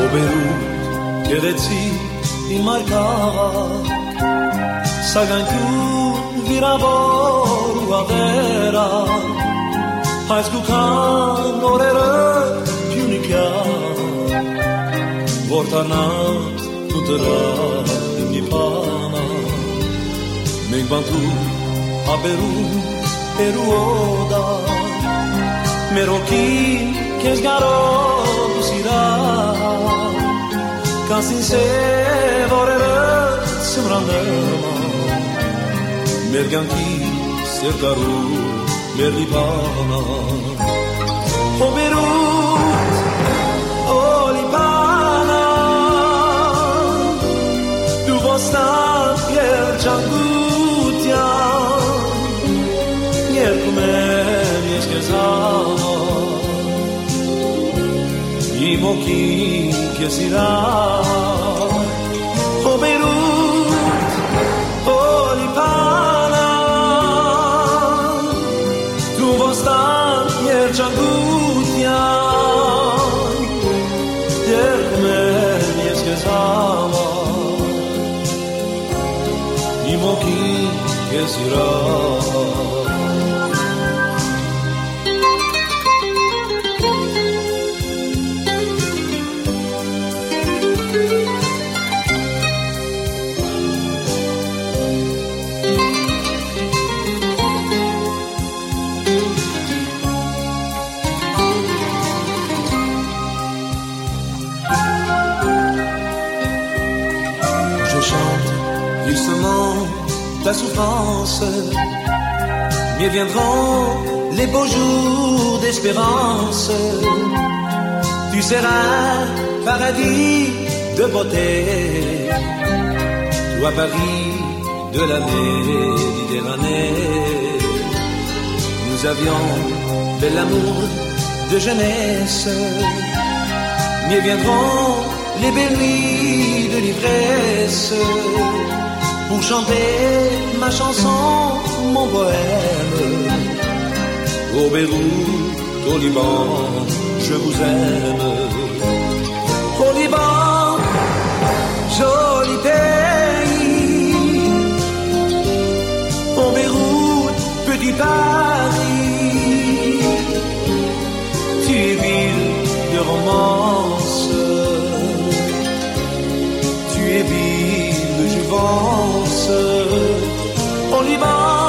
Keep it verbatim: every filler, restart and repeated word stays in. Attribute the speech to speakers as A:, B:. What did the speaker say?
A: Բերուտ գեղեցի իմ արկաղ Սագանքու վիրավոր ու աղերա Այս գուքան օրերը պյունիկյա Որտանատ ու դրա իմ իպանա Մենք բանտու աբերում Peru oda Merokin que es garot usira Kansin se vorere simrandema Merganki sergaru merlipana O Beirut o Libana Du vostan pier Giangutia Come che sa I mochi che si dà O Beirut o Libana Tu vostan pier Giangutia Ier come che sa I mochi che si dà Ta souffrance, mieux viendront les beaux jours d'espérance. Tu seras paradis de beauté, toi Paris de la Méditerranée. Nous avions de l'amour de jeunesse, mieux viendront les belles nuits de l'ivresse. Pour chanter ma chanson, mon poème Au Beyrouth, au Liban, je vous aime Au Liban, joli pays Au Beyrouth, petit Paris Tu es ville de romance Tu es ville de jouvence Au Liban